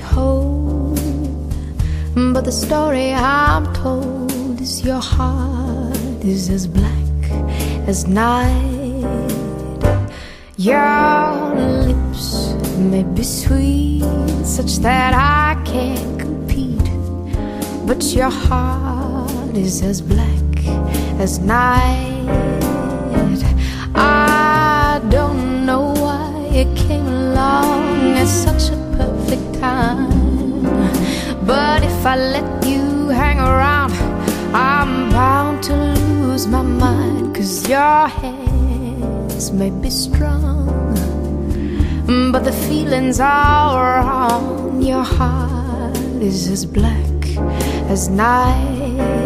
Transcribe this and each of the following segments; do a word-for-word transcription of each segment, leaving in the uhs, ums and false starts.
hold, but the story I'm told is your heart is as black as night. Your lips may be sweet, such that I can't compete, but your heart is as black as night. I don't know why it came along at such a perfect time, but if I let you hang around, I'm bound to lose my mind. 'Cause your hands may be strong, but the feelings are wrong. Your heart is as black as night.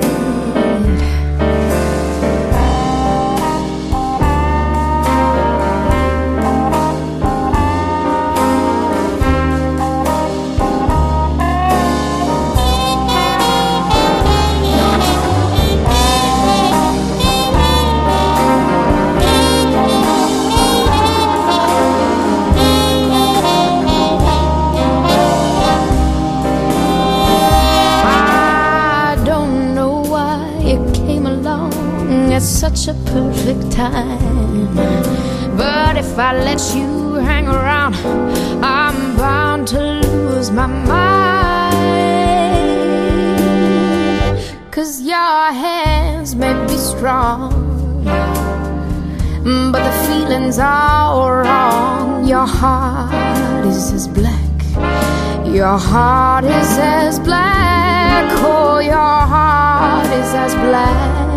At such a perfect time, but if I let you hang around, I'm bound to lose my mind. 'Cause your hands may be strong, but the feelings are wrong. Your heart is as black, your heart is as black, oh, your heart is as black